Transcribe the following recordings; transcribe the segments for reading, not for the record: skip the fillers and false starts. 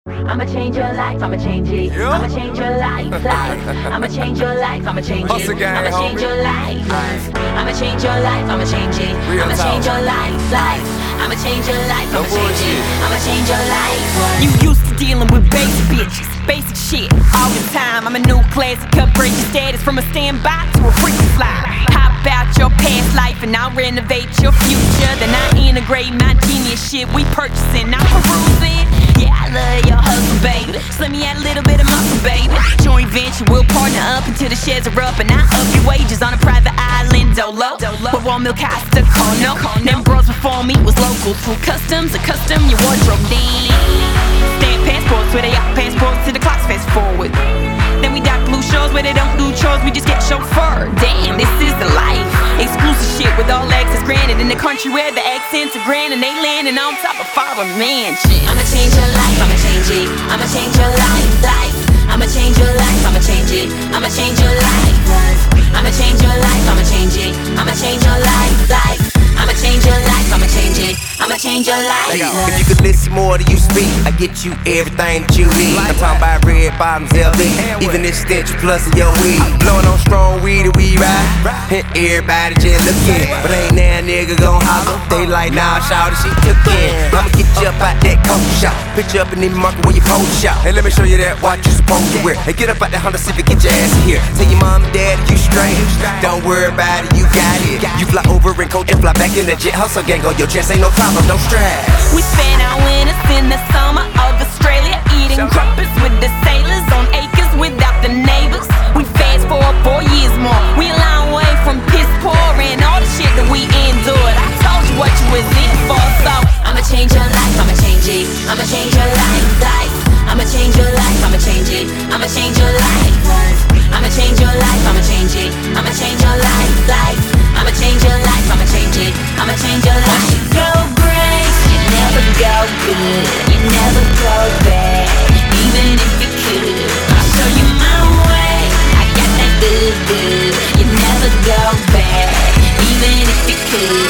I'ma change your life, I'ma change it. Yeah. I'ma change your life. I'ma change your life, I'ma change Hustle it. gang, I'ma change homie. your life. I'ma change your life, I'ma change it. Real I'ma talk. change your life. I'ma change your life, No I'ma change it. bullshit. I'ma change your life. You used to dealing with basic bitches, basic shit all the time. I'm a new classic, upgrade your status from a standby to a freaking fly. How about your past life and I'll renovate your future? Then I integrate my genius shit we purchasing, I'm perusing. Yeah, I love your hustle, baby. So let me add a little bit of muscle, baby. Joint venture, we'll partner up until the sheds are up, and I up your wages on a private island, dolo. With one milk Costa Corno. Them bros before me was local, full customs, a custom your wardrobe. Damn. Stamp passports where they got passports to the clocks fast forward. Then we dock blue shows where they don't do chores, we just get chauffeured. Damn, this is the life. Exclusive shit with all access granted in the country where the accents are grand and they landing on top of foreign mansion. I'ma change your life, I'ma change it. I'ma change your life. I'ma change your life, I'ma change it. I'ma change your life. I'ma change your life, I'ma change it. I'ma change your life. I'ma change your life, I'ma change it. I'ma change your life. If you could listen more than you speak, I get you everything that you need. I'm talking about red bottoms, LV, even this stench plus of your weed. Blowing on strong weed and we ride, and everybody just looking. But ain't now nigga gon' holler. They like, nah, shout it, she took in. I'ma get you up out that coat shop, put you up in the market where you pose shop. Hey, let me show you that watch you supposed to wear. Hey, get up out that Honda Civic, get your ass in here. Tell your mom and dad you straight. Don't worry about it, you got it. You fly over and coach and fly back in the jet. Hustle gang on your chest, ain't no problem, no stress. We spent our winters in the summer of Australia, eating crumpets with the sailors on acres without the neighbors. We fast forward 4 years more, we a long way from piss poor and all the shit that we endured. I told you what you was in for, so I'ma change your life, I'ma change it. I'ma change your life. I'ma change your life, I'ma change it. I'ma change your life. I'ma change your life, I'ma change it. I'ma change your life. I'ma change your life, I'ma change it. I'ma change your life. Go great, you never go good, you never go bad, even if you could. I'll show you my way, I got that good. You never go bad, even if you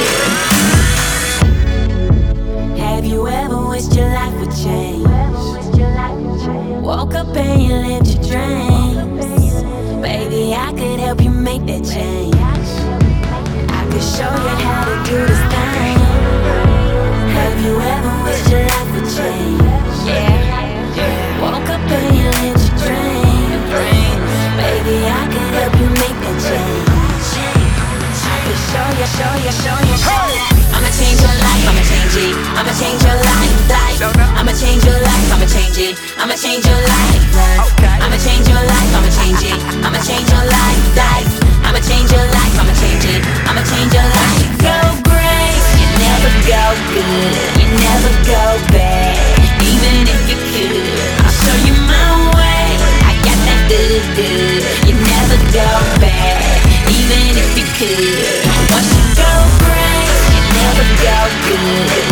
could. Have you ever wished your life would change? Woke up and you lived your dreams. Baby, I could help you make that change. I could show you how to do this thing. Have you ever wished your life would change? Yeah. Woke up and you lived your dreams. Baby, I could help you make that change. I could show you. I'ma change your life, I'ma change it. I'ma change your life. I'ma change your life, I'ma change it. I'ma change your life. I'ma change your life, I'ma change it. I'ma change your life. I'ma change your life, I'ma change it. I'ma change your life. Go great, you never go good, you never go bad, even if you could. I'll show you my way, I got that good. You never go bad, even if you could. Once you go great, you never go good.